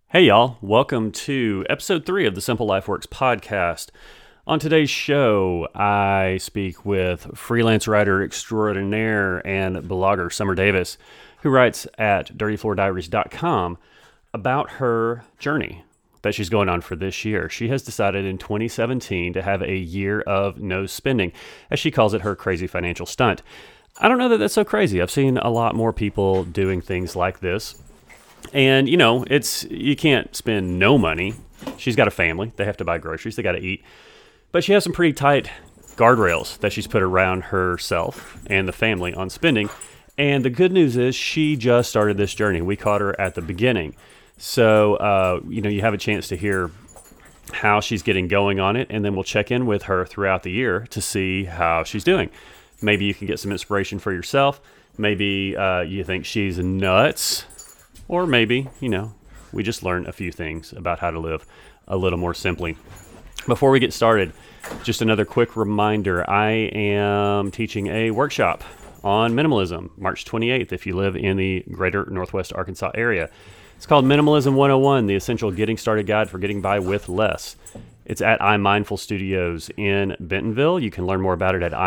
Hey, y'all. Welcome to episode 3 of the Simple Life Works podcast. On today's show, I speak with freelance writer extraordinaire and blogger Summer Davis, who writes at dirtyfloordiaries.com about her journey that she's going on for this year. She has decided in 2017 to have a year of no spending, as she calls it, her crazy financial stunt. I don't know that that's so crazy. I've seen a lot more people doing things like this. And, you can't spend no money. She's got a family. They have to buy groceries. They got to eat. But she has some pretty tight guardrails that she's put around herself and the family on spending. And the good news is she just started this journey. We caught her at the beginning. So, you have a chance to hear how she's getting going on it. And then we'll check in with her throughout the year to see how she's doing. Maybe you can get some inspiration for yourself. Maybe you think she's nuts. Or maybe, we just learn a few things about how to live a little more simply. Before we get started, just another quick reminder. I am teaching a workshop on minimalism, March 28th, if you live in the greater Northwest Arkansas area. It's called Minimalism 101, the essential getting started guide for getting by with less. It's at iMindful Studios in Bentonville. You can learn more about it at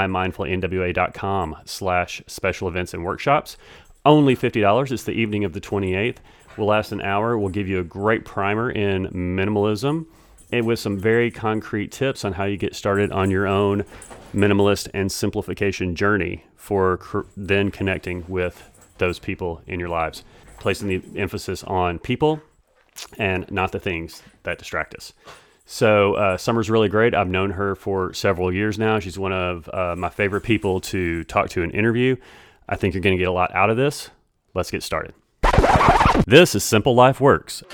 imindfulnwa.com/special events and workshops. Only $50. It's the evening of the 28th. Will last an hour. We'll give you a great primer in minimalism and with some very concrete tips on how you get started on your own minimalist and simplification journey for then connecting with those people in your lives, placing the emphasis on people and not the things that distract us. So Summer's really great. I've known her for several years now. She's one of my favorite people to talk to and interview. I think you're going to get a lot out of this. Let's get started. This is Simple Life Works,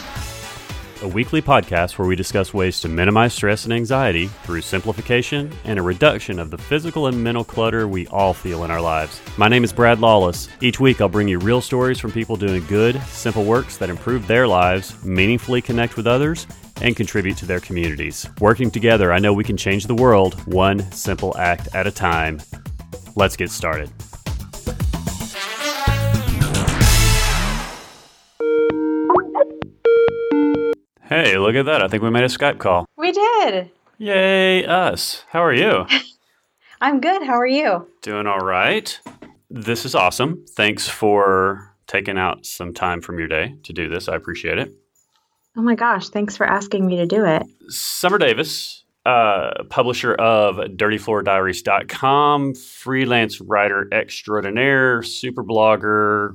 a weekly podcast where we discuss ways to minimize stress and anxiety through simplification and a reduction of the physical and mental clutter we all feel in our lives. My name is Brad Lawless. Each week I'll bring you real stories from people doing good, simple works that improve their lives, meaningfully connect with others, and contribute to their communities. Working together, I know we can change the world one simple act at a time. Let's get started. Hey, look at that. I think we made a Skype call. We did. Yay, us. How are you? I'm good. How are you? Doing all right. This is awesome. Thanks for taking out some time from your day to do this. I appreciate it. Oh my gosh. Thanks for asking me to do it. Summer Davis, publisher of dirtyfloordiaries.com, freelance writer extraordinaire, super blogger,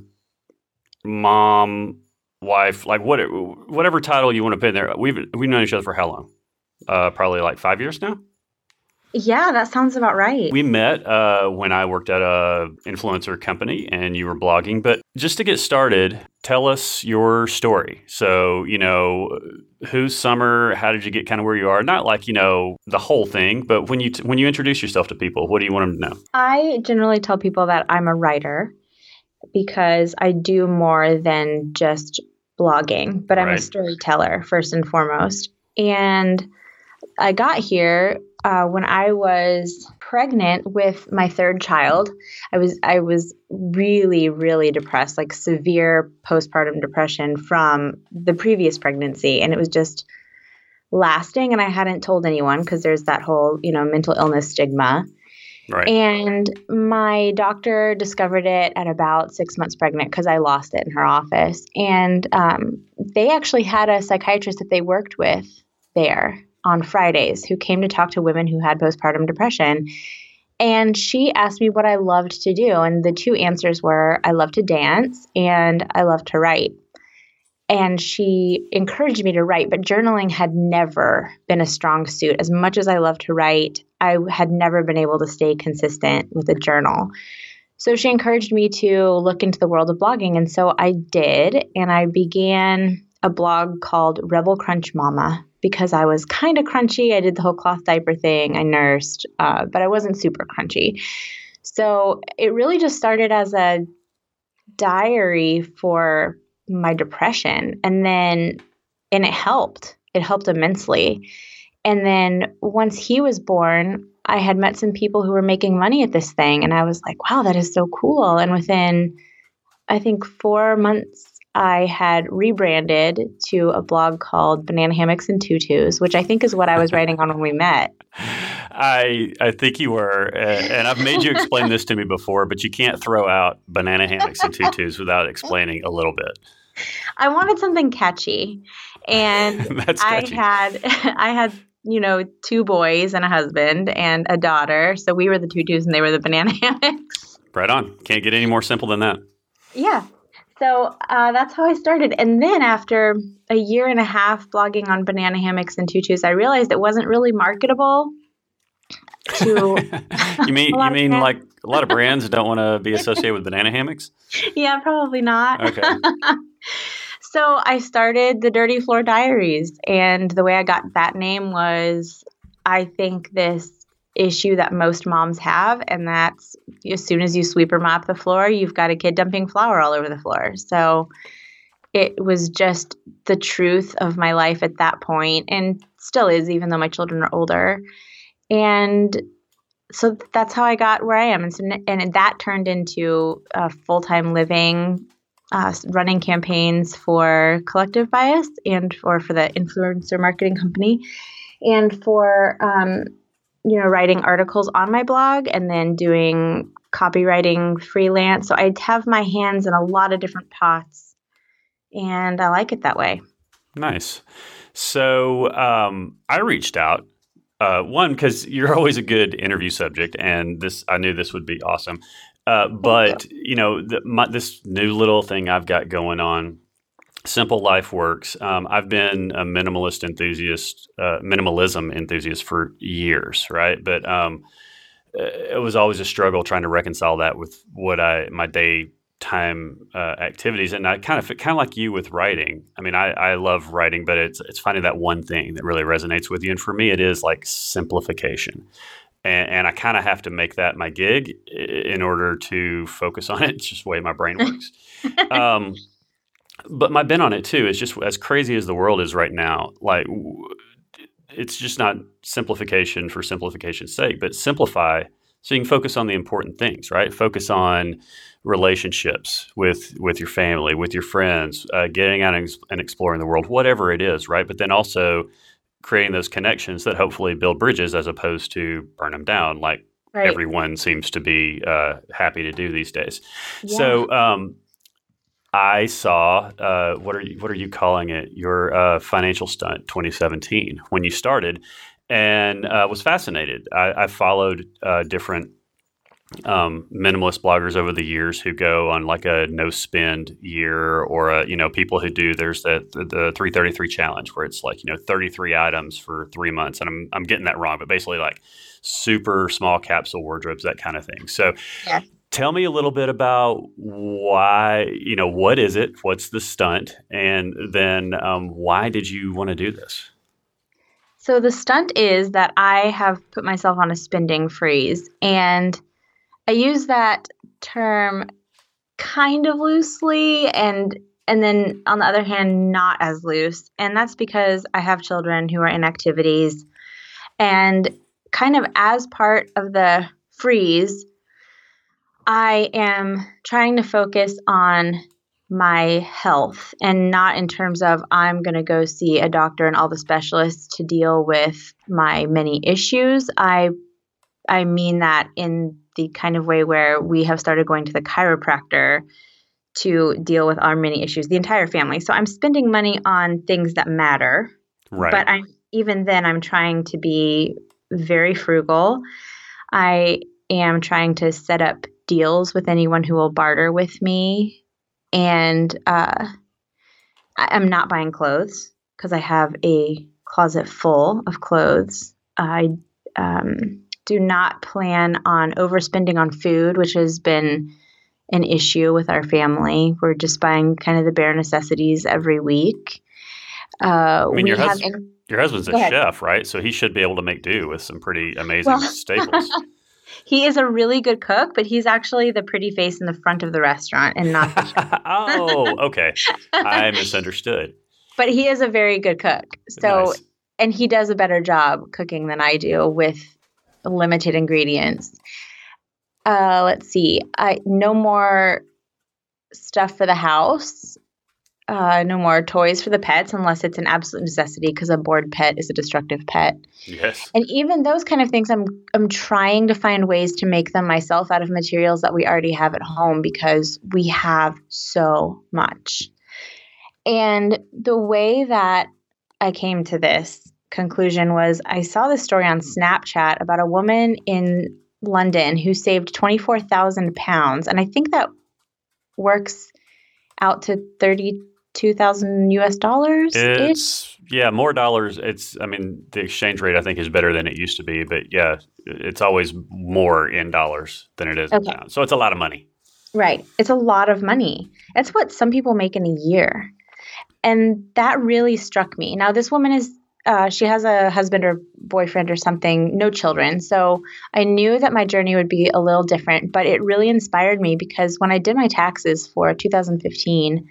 mom, wife, like whatever title you want to put in there. We've known each other for how long? Probably like 5 years now. Yeah, that sounds about right. We met when I worked at a influencer company and you were blogging. But just to get started, tell us your story. So, who's Summer? How did you get kind of where you are? Not like, the whole thing, but when you introduce yourself to people, what do you want them to know? I generally tell people that I'm a writer because I do more than just blogging, but I'm a storyteller first and foremost. And I got here when I was pregnant with my third child. I was really, really depressed, like severe postpartum depression from the previous pregnancy. And it was just lasting. And I hadn't told anyone because there's that whole, mental illness stigma. Right. And my doctor discovered it at about 6 months pregnant because I lost it in her office. And they actually had a psychiatrist that they worked with there on Fridays who came to talk to women who had postpartum depression. And she asked me what I loved to do. And the two answers were, I love to dance and I love to write. And she encouraged me to write, but journaling had never been a strong suit. As much as I love to write, I had never been able to stay consistent with a journal. So she encouraged me to look into the world of blogging. And so I did. And I began a blog called Rebel Crunch Mama because I was kind of crunchy. I did the whole cloth diaper thing. I nursed, but I wasn't super crunchy. So it really just started as a diary for my depression. And it helped. It helped immensely. And then once he was born, I had met some people who were making money at this thing. And I was like, wow, that is so cool. And within, I think 4 months I had rebranded to a blog called Banana Hammocks and Tutus, which I think is what I was writing on when we met. I think you were, and I've made you explain this to me before, but you can't throw out banana hammocks and tutus without explaining a little bit. I wanted something catchy, and That's catchy. I had 2 boys and a husband and a daughter, so we were the tutus and they were the banana hammocks. Right on. Can't get any more simple than that. Yeah. So that's how I started. And then after a year and a half blogging on banana hammocks and tutus, I realized it wasn't really marketable to You mean like a lot of brands don't want to be associated with banana hammocks? Yeah, probably not. Okay. So I started the Dirty Floor Diaries, and the way I got that name was, I think, this issue that most moms have, and that's as soon as you sweep or mop the floor, you've got a kid dumping flour all over the floor. So it was just the truth of my life at that point, and still is, even though my children are older. And so that's how I got where I am. And that turned into a full-time living, running campaigns for Collective Bias and for the influencer marketing company, and for writing articles on my blog, and then doing copywriting freelance. So I have my hands in a lot of different pots, and I like it that way. Nice. So I reached out, one, because you're always a good interview subject, and I knew this would be awesome. But this new little thing I've got going on, Simple Life Works. I've been a minimalism enthusiast for years, right? But it was always a struggle trying to reconcile that with my daytime activities, and I kind of like you with writing. I mean, I love writing, but it's finding that one thing that really resonates with you, and for me, it is like simplification. And I kind of have to make that my gig in order to focus on it. It's just the way my brain works. But my bent on it too is just, as crazy as the world is right now, like it's just not simplification for simplification's sake, but simplify so you can focus on the important things, right? Focus on relationships with your family, with your friends, getting out and exploring the world, whatever it is, right? But then also creating those connections that hopefully build bridges as opposed to burn them down, like everyone seems to be happy to do these days. Yeah. So I saw, what are you calling it? Your financial stunt 2017 when you started, and was fascinated. I followed different minimalist bloggers over the years who go on like a no spend year, or people who do, there's the 333 challenge where it's like 33 items for 3 months, and I'm getting that wrong, but basically like super small capsule wardrobes, that kind of thing. So yeah. Tell me a little bit about why, what is it? What's the stunt? And then why did you want to do this? So the stunt is that I have put myself on a spending freeze, and I use that term kind of loosely, and then on the other hand, not as loose. And that's because I have children who are in activities, and kind of as part of the freeze, I am trying to focus on my health, and not in terms of I'm going to go see a doctor and all the specialists to deal with my many issues. I mean that in the kind of way where we have started going to the chiropractor to deal with our many issues, the entire family. So I'm spending money on things that matter. Right. But I'm trying to be very frugal. I am trying to set up deals with anyone who will barter with me. And I'm not buying clothes because I have a closet full of clothes. I do not plan on overspending on food, which has been an issue with our family. We're just buying kind of the bare necessities every week. Your husband's a chef, right? So he should be able to make do with some pretty amazing staples. He is a really good cook, but he's actually the pretty face in the front of the restaurant and not the chef. Oh, okay. I misunderstood. But he is a very good cook. So, nice. And he does a better job cooking than I do with limited ingredients. Let's see. No more stuff for the house. no more toys for the pets unless it's an absolute necessity because a bored pet is a destructive pet. Yes. And even those kind of things, I'm trying to find ways to make them myself out of materials that we already have at home because we have so much. And the way that I came to this conclusion was I saw this story on Snapchat about a woman in London who saved 24,000 pounds. And I think that works out to 32,000 US dollars. It's, yeah, more dollars. The exchange rate I think is better than it used to be, but yeah, it's always more in dollars than it is in pounds. So it's a lot of money. Right. It's a lot of money. That's what some people make in a year. And that really struck me. Now, this woman she has a husband or boyfriend or something, no children. So I knew that my journey would be a little different, but it really inspired me because when I did my taxes for 2015,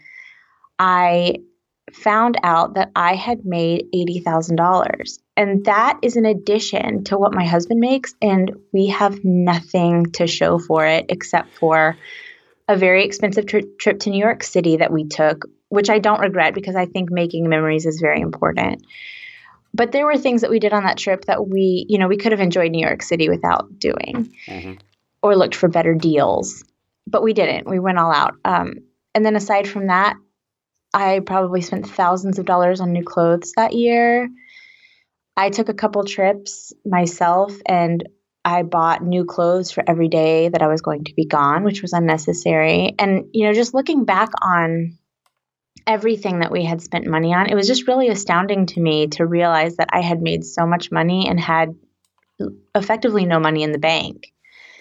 I found out that I had made $80,000. And that is in addition to what my husband makes. And we have nothing to show for it except for a very expensive trip to New York City that we took, which I don't regret because I think making memories is very important. But there were things that we did on that trip that we could have enjoyed New York City without doing or looked for better deals. But we didn't. We went all out. And then aside from that, I probably spent thousands of dollars on new clothes that year. I took a couple trips myself and I bought new clothes for every day that I was going to be gone, which was unnecessary. And, just looking back on everything that we had spent money on, it was just really astounding to me to realize that I had made so much money and had effectively no money in the bank.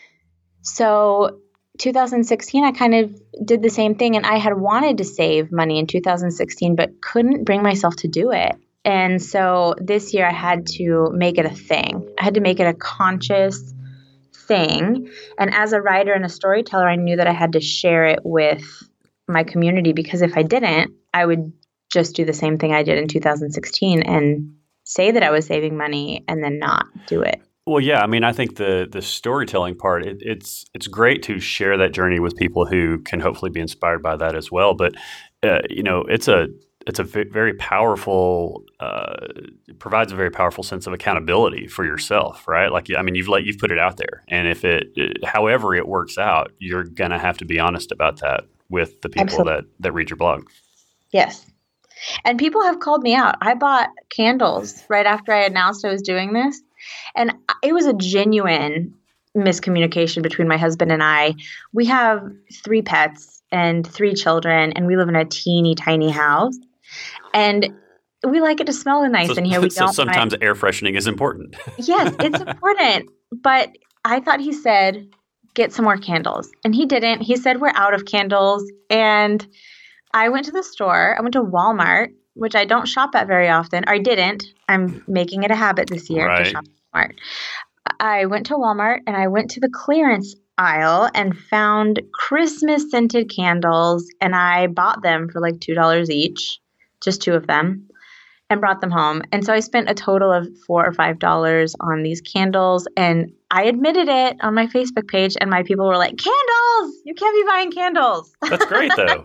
So 2016, I kind of did the same thing, and I had wanted to save money in 2016, but couldn't bring myself to do it. And so this year I had to make it a thing. I had to make it a conscious thing. And as a writer and a storyteller, I knew that I had to share it with my community because if I didn't, I would just do the same thing I did in 2016 and say that I was saving money and then not do it. Well, yeah, I think the storytelling part, it's great to share that journey with people who can hopefully be inspired by that as well. But it's a very powerful, provides a very powerful sense of accountability for yourself, right? You've put it out there, and if however it works out, you're gonna have to be honest about that with the people that read your blog. Yes. And people have called me out. I bought candles right after I announced I was doing this. And it was a genuine miscommunication between my husband and I. We have 3 pets and 3 children, and we live in a teeny tiny house. And we like it to smell nice in here. So sometimes air freshening is important. Yes, it's important. But I thought he said, get some more candles. And he didn't. He said, we're out of candles. And I went to the store. I went to Walmart, which I don't shop at very often. Or I didn't. I'm making it a habit this year to shop at Walmart. I went to Walmart and I went to the clearance aisle and found Christmas scented candles. And I bought them for like $2 each, just 2 of them, and brought them home. And so I spent a total of $4 or $5 on these candles. And I admitted it on my Facebook page, and my people were like, candles! You can't be buying candles. That's great, though.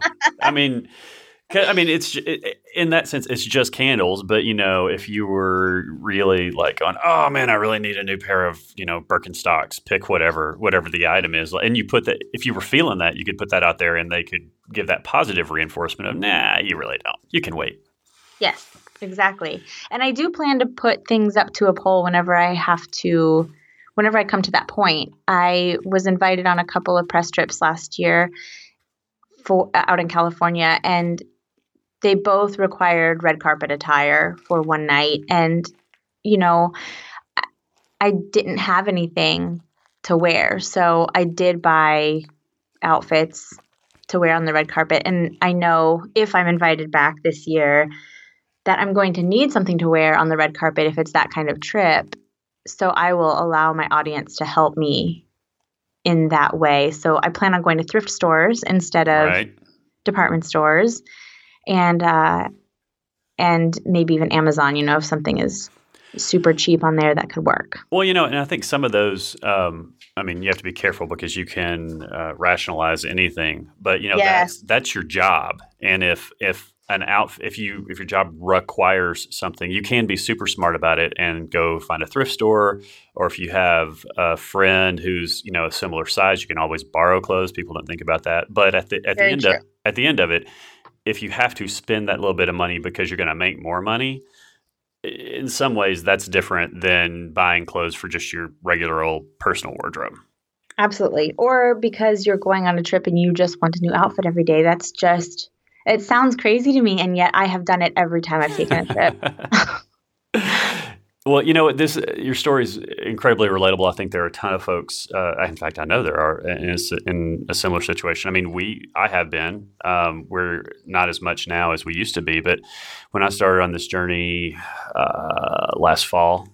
It's in that sense, it's just candles. But, if you were really like on, oh, man, I really need a new pair of, Birkenstocks, pick whatever the item is. And you put that, if you were feeling that, you could put that out there and they could give that positive reinforcement of, nah, you really don't. You can wait. Yes, exactly. And I do plan to put things up to a poll whenever I come to that point. I was invited on a couple of press trips last year out in California, and they both required red carpet attire for one night. And, I didn't have anything to wear. So I did buy outfits to wear on the red carpet. And I know if I'm invited back this year that I'm going to need something to wear on the red carpet if it's that kind of trip. So I will allow my audience to help me in that way. So I plan on going to thrift stores instead of department stores, and maybe even Amazon, if something is super cheap on there, that could work. Well, and I think some of those, you have to be careful because you can rationalize anything, but, yes. that's your job. And if an outfit, if your job requires something, you can be super smart about it and go find a thrift store. Or if you have a friend who's a similar size, you can always borrow clothes. People don't think about that, but at the end of it, if you have to spend that little bit of money because you're going to make more money, in some ways that's different than buying clothes for just your regular old personal wardrobe. Absolutely. Or because you're going on a trip and you just want a new outfit every day. It sounds crazy to me, and yet I have done it every time I've taken a trip. Well, your story is incredibly relatable. I think there are a ton of folks. In fact, I know there are in a similar situation. I mean, I have been. We're not as much now as we used to be, but when I started on this journey last fall,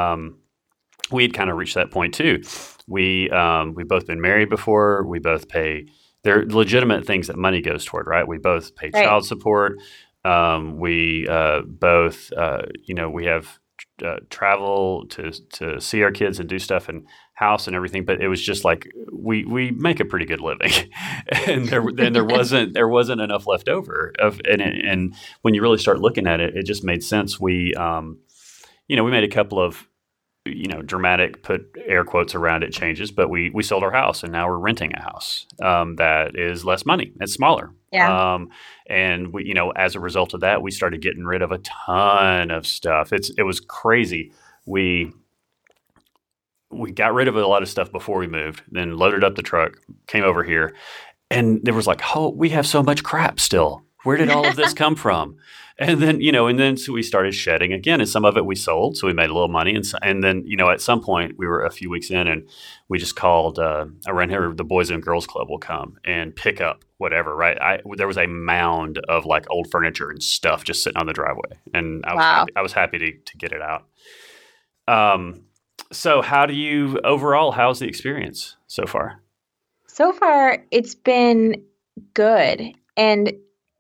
we had kind of reached that point too. We both been married before. We both pay. They're legitimate things that money goes toward, right? We both pay child support. We both, we have travel to see our kids and do stuff and house and everything. But it was just like we make a pretty good living, and there wasn't enough left over. And when you really start looking at it, it just made sense. We made a couple of dramatic, put air quotes around it, changes, but we sold our house and now we're renting a house that is less money. It's smaller. Yeah. And we, as a result of that, we started getting rid of a ton of stuff. It was crazy. We got rid of a lot of stuff before we moved, then loaded up the truck, came over here, and there was like, oh, we have so much crap still. Where did all of this come from? And then, so we started shedding again, and some of it we sold, so we made a little money. And then, at some point, we were a few weeks in, and we just called around here, the Boys and Girls Club will come and pick up whatever, right? There was a mound of like old furniture and stuff just sitting on the driveway, and I was happy to get it out. So how's the experience so far? So far, it's been good. And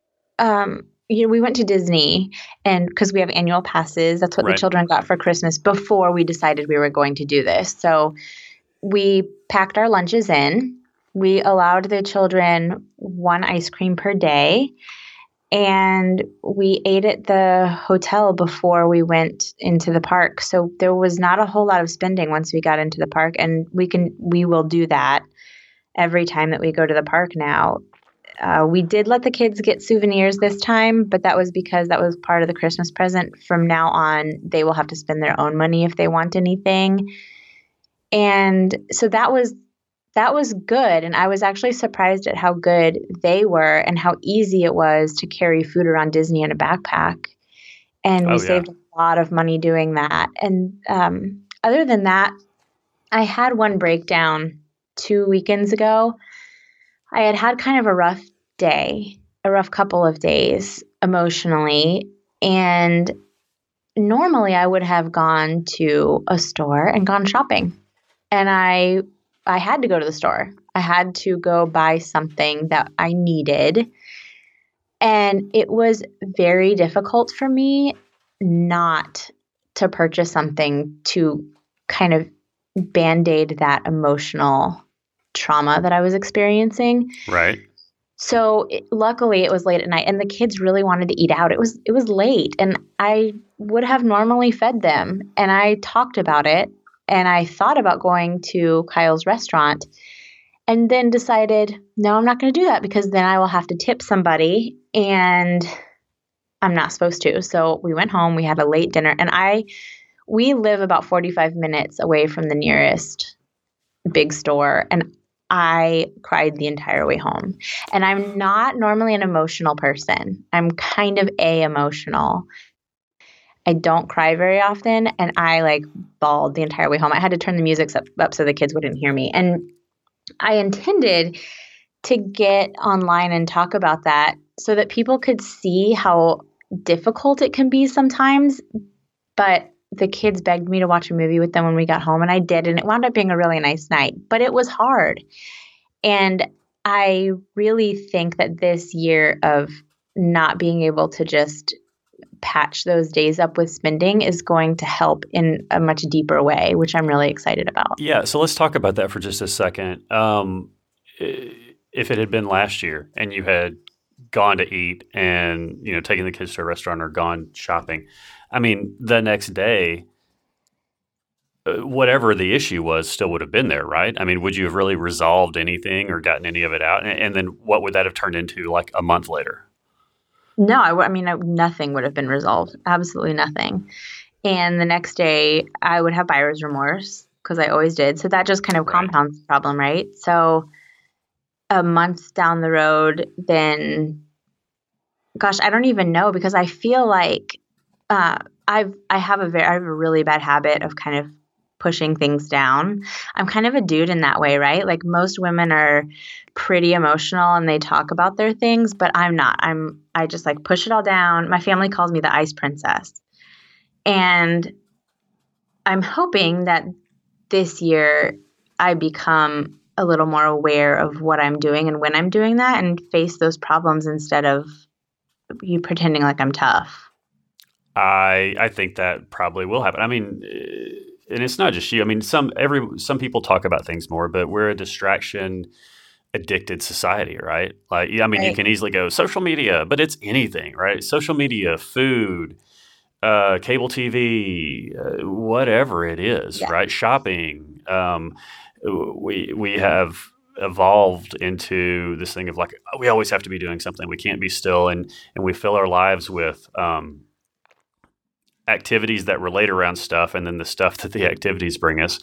we went to Disney, and because we have annual passes, that's what the children got for Christmas before we decided we were going to do this. So we packed our lunches in. We allowed the children one ice cream per day, and we ate at the hotel before we went into the park. So there was not a whole lot of spending once we got into the park, and we will do that every time that we go to the park now. We did let the kids get souvenirs this time, but that was because that was part of the Christmas present. From now on, they will have to spend their own money if they want anything. And so that was good. And I was actually surprised at how good they were and how easy it was to carry food around Disney in a backpack. And we saved a lot of money doing that. And other than that, I had one breakdown 2 weekends ago. I had kind of a rough couple of days emotionally. And normally I would have gone to a store and gone shopping. And I had to go to the store. I had to go buy something that I needed. And it was very difficult for me not to purchase something to kind of band-aid that emotional trauma that I was experiencing. Right. So luckily it was late at night and the kids really wanted to eat out. It was late and I would have normally fed them, and I talked about it and I thought about going to Kyle's restaurant and then decided, no, I'm not going to do that because then I will have to tip somebody and I'm not supposed to. So we went home, we had a late dinner, and we live about 45 minutes away from the nearest big store, and I cried the entire way home. And I'm not normally an emotional person. I'm kind of emotional. I don't cry very often, and I bawled the entire way home. I had to turn the music up so the kids wouldn't hear me. And I intended to get online and talk about that so that people could see how difficult it can be sometimes. But the kids begged me to watch a movie with them when we got home, and I did, and it wound up being a really nice night, but it was hard. And I really think that this year of not being able to just patch those days up with spending is going to help in a much deeper way, which I'm really excited about. Yeah, so let's talk about that for just a second. If it had been last year and you had gone to eat and, taking the kids to a restaurant or gone shopping. I mean, the next day, whatever the issue was still would have been there, right? I mean, would you have really resolved anything or gotten any of it out? And then what would that have turned into like a month later? No, nothing would have been resolved. Absolutely nothing. And the next day I would have buyer's remorse because I always did. So that just kind of compounds the problem, right? So a month down the road, then, gosh, I don't even know, because I feel like I have a really bad habit of kind of pushing things down. I'm kind of a dude in that way, right? Like most women are pretty emotional and they talk about their things, but I'm not. I just like push it all down. My family calls me the ice princess. And I'm hoping that this year I become a little more aware of what I'm doing and when I'm doing that and face those problems instead of you pretending like I'm tough. I think that probably will happen. I mean, and it's not just you. I mean, some people talk about things more, but we're a distraction addicted society, right? Like, I mean, you can easily go social media, but it's anything, right? Social media, food, cable TV, whatever it is, right? Shopping. We have evolved into this thing of like, we always have to be doing something. We can't be still, and we fill our lives with activities that relate around stuff, and then the stuff that the activities bring us,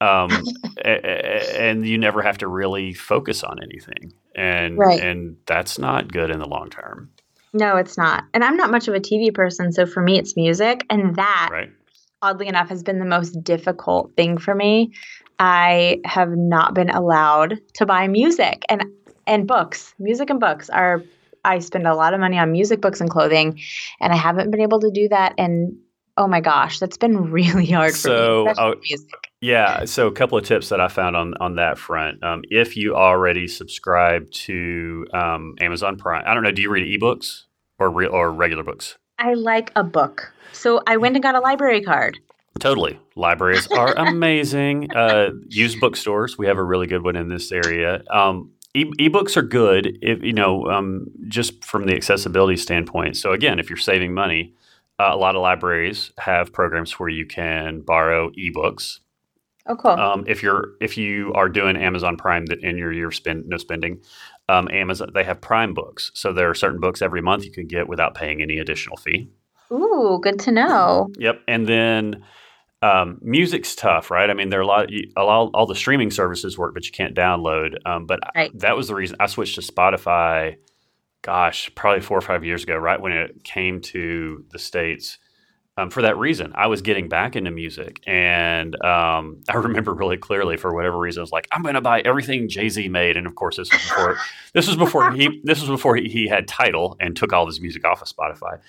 and you never have to really focus on anything, and that's not good in the long term. No, it's not. And I'm not much of a TV person, so for me it's music, and that oddly enough has been the most difficult thing for me. I have not been allowed to buy music and books. Music and books are, I spend a lot of money on music, books, and clothing, and I haven't been able to do that. And oh my gosh, that's been really hard for me, especially music. Yeah. So a couple of tips that I found on that front. If you already subscribe to Amazon Prime, I don't know, do you read ebooks or regular books? I like a book. So I went and got a library card. Totally. Libraries are amazing. Used bookstores. We have a really good one in this area. Ebooks are good if just from the accessibility standpoint. So again, if you're saving money, a lot of libraries have programs where you can borrow ebooks. Oh, cool. If you are doing Amazon Prime that in your year no spending, Amazon, they have Prime books. So there are certain books every month you can get without paying any additional fee. Ooh, good to know. Yep. And then music's tough, right? I mean, there are all the streaming services work, but you can't download. But that was the reason I switched to Spotify. Gosh, probably 4 or 5 years ago, right when it came to the States. For that reason, I was getting back into music, and I remember really clearly, for whatever reason, I was like, I'm going to buy everything Jay-Z made, and of course, this was before he had Tidal and took all of his music off of Spotify.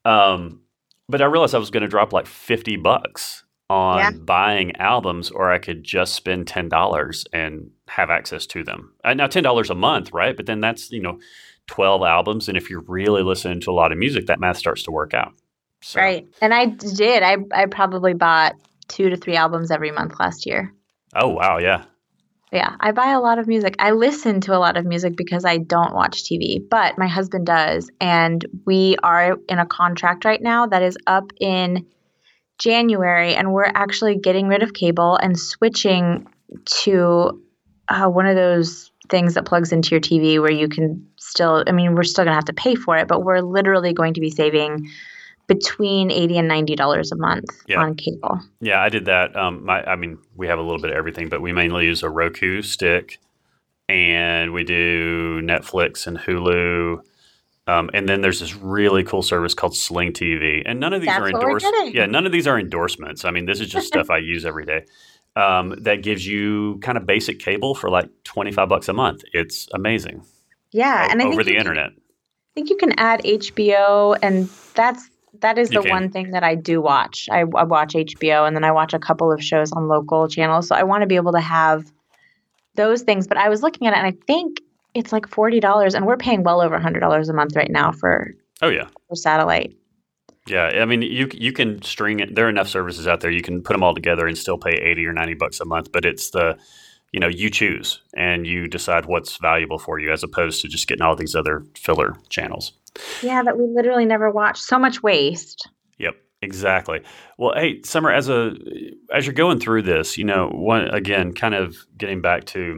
But I realized I was going to drop like $50 on buying albums, or I could just spend $10 and have access to them. Now, $10 a month, right? But then that's 12 albums, and if you're really listening to a lot of music, that math starts to work out. So. Right. And I did. I probably bought 2 to 3 albums every month last year. Oh, wow. Yeah. Yeah. I buy a lot of music. I listen to a lot of music because I don't watch TV, but my husband does. And we are in a contract right now that is up in January, and we're actually getting rid of cable and switching to one of those things that plugs into your TV where you can we're still going to have to pay for it, but we're literally going to be saving between $80 and $90 a month on cable. Yeah, I did that. We have a little bit of everything, but we mainly use a Roku stick, and we do Netflix and Hulu. And then there's this really cool service called Sling TV, and none of these are endorsed. Yeah, none of these are endorsements. I mean, this is just stuff I use every day. That gives you kind of basic cable for like $25 a month. It's amazing. Yeah, and over the internet. I think you can add HBO, and that is the one thing that I do watch. I watch HBO, and then I watch a couple of shows on local channels. So I want to be able to have those things. But I was looking at it, and I think it's like $40, and we're paying well over $100 a month right now for satellite. Yeah, I mean, you can string it. There are enough services out there. You can put them all together and still pay $80 or $90 a month. But it's the you choose and you decide what's valuable for you as opposed to just getting all these other filler channels. Yeah, that we literally never watch. So much waste. Yep, exactly. Well, hey, Summer, as you're going through this, again, kind of getting back to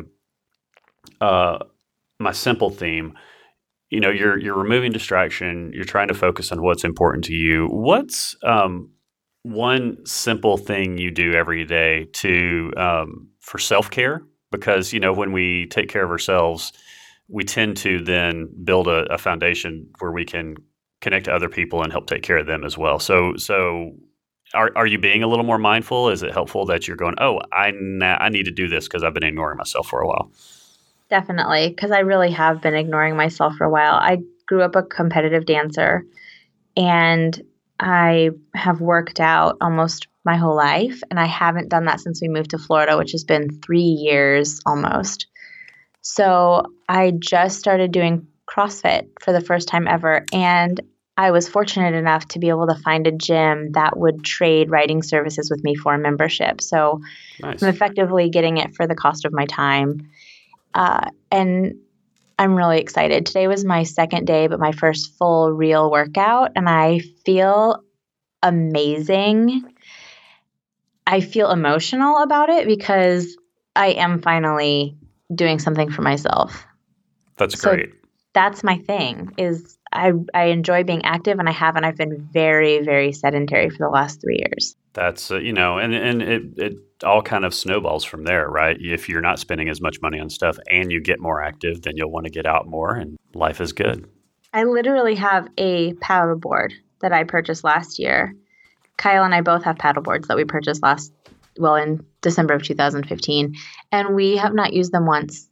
my simple theme, you're removing distraction. You're trying to focus on what's important to you. What's one simple thing you do every day for self-care? Because, when we take care of ourselves, we tend to then build a foundation where we can connect to other people and help take care of them as well. So are you being a little more mindful? Is it helpful that you're going, oh, I need to do this because I've been ignoring myself for a while? Definitely, because I really have been ignoring myself for a while. I grew up a competitive dancer, and I have worked out almost my whole life, and I haven't done that since we moved to Florida, which has been 3 years almost. So I just started doing CrossFit for the first time ever, and I was fortunate enough to be able to find a gym that would trade writing services with me for a membership. So nice. I'm effectively getting it for the cost of my time. And I'm really excited. Today was my second day, but my first full real workout, and I feel amazing. I feel emotional about it because I am finally doing something for myself. That's great. That's my thing is I enjoy being active, and I've been very, very sedentary for the last 3 years. That's, and it all kind of snowballs from there, right? If you're not spending as much money on stuff and you get more active, then you'll want to get out more and life is good. I literally have a paddleboard that I purchased last year. Kyle and I both have paddleboards that we purchased in December of 2015, and we have not used them once.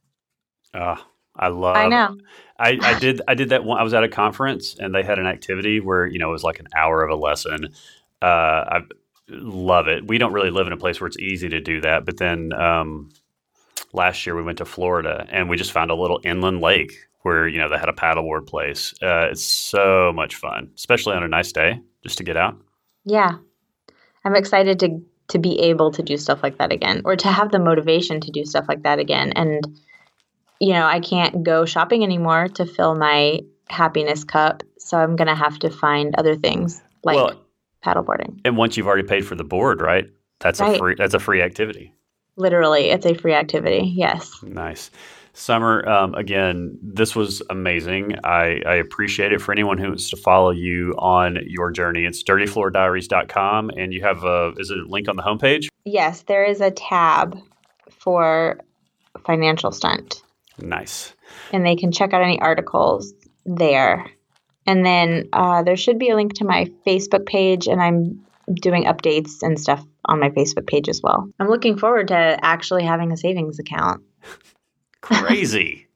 I know. I did that one. I was at a conference and they had an activity where, it was like an hour of a lesson. I love it. We don't really live in a place where it's easy to do that. But then last year we went to Florida and we just found a little inland lake where, they had a paddleboard place. It's so much fun, especially on a nice day, just to get out. Yeah. I'm excited to be able to do stuff like that again, or to have the motivation to do stuff like that again. And, I can't go shopping anymore to fill my happiness cup. So I'm going to have to find other things like paddleboarding. And once you've already paid for the board, right? That's a free activity. Literally, it's a free activity. Yes. Nice. Summer, again, this was amazing. I appreciate it. For anyone who wants to follow you on your journey, it's dirtyfloordiaries.com. And you have is it a link on the homepage? Yes, there is a tab for Financial Stunt. Nice. And they can check out any articles there. And then there should be a link to my Facebook page, and I'm doing updates and stuff on my Facebook page as well. I'm looking forward to actually having a savings account. Crazy.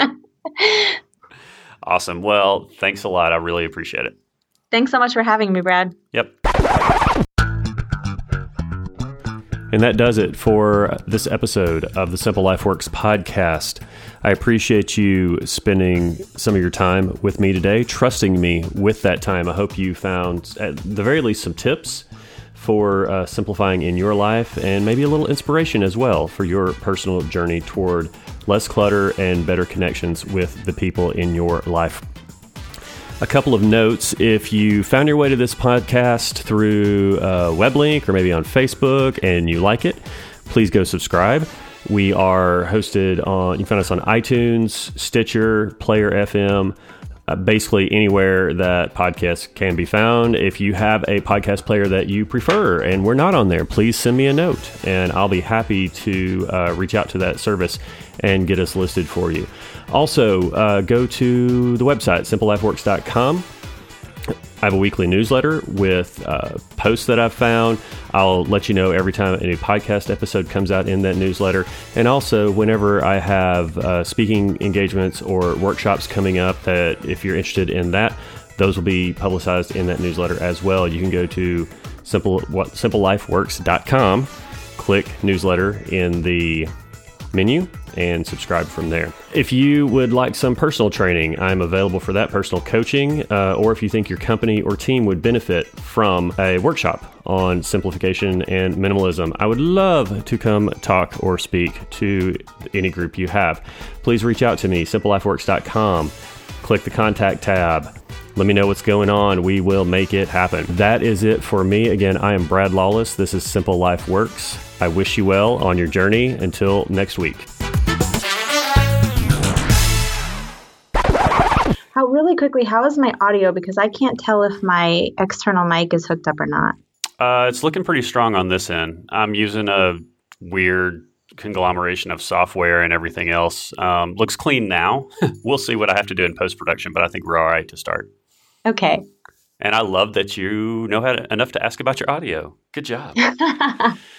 Awesome. Well, thanks a lot. I really appreciate it. Thanks so much for having me, Brad. Yep. And that does it for this episode of the Simple Life Works podcast. I appreciate you spending some of your time with me today, trusting me with that time. I hope you found, at the very least, some tips for simplifying in your life, and maybe a little inspiration as well for your personal journey toward less clutter and better connections with the people in your life. A couple of notes: if you found your way to this podcast through a web link or maybe on Facebook and you like it, please go subscribe. We are hosted on, you find us on iTunes, Stitcher, Player FM, basically anywhere that podcasts can be found. If you have a podcast player that you prefer and we're not on there, please send me a note and I'll be happy to reach out to that service and get us listed for you. Also, go to the website, simplelifeworks.com. I have a weekly newsletter with posts that I've found. I'll let you know every time a new podcast episode comes out in that newsletter. And also, whenever I have speaking engagements or workshops coming up, that if you're interested in that, those will be publicized in that newsletter as well. You can go to simplelifeworks.com, click newsletter in the menu and subscribe from there. If you would like some personal training, I'm available for that, personal coaching, or if you think your company or team would benefit from a workshop on simplification and minimalism, I would love to come talk or speak to any group you have. Please reach out to me, simplelifeworks.com. Click the contact tab. Let me know what's going on. We will make it happen. That is it for me. Again, I am Brad Lawless. This is Simple Life Works. I wish you well on your journey. Until next week. Really quickly, how is my audio? Because I can't tell if my external mic is hooked up or not. It's looking pretty strong on this end. I'm using a weird conglomeration of software and everything else. Looks clean now. We'll see what I have to do in post-production, but I think we're all right to start. Okay. And I love that you know enough to ask about your audio. Good job.